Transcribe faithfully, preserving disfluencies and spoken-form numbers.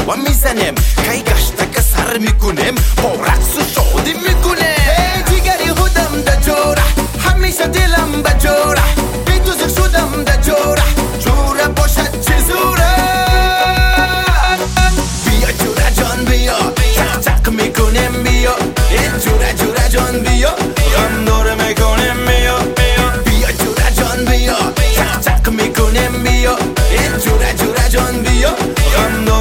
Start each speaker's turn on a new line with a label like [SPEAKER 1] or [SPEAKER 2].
[SPEAKER 1] و میزنم کی گشتک سر میکنم با رقص و شادی میکنم دیگری خودم در جوره همیشه دلم به جوره بی دوزخ شدم در جوره جوره باشد چه زوره بیا جوره جان بیا چک چک میکنم بیا جوره جوره جان بیا غم داره میکنم بیا بیا جوره جان بیا چک چک میکنم بیا جوره جوره جان بیا غم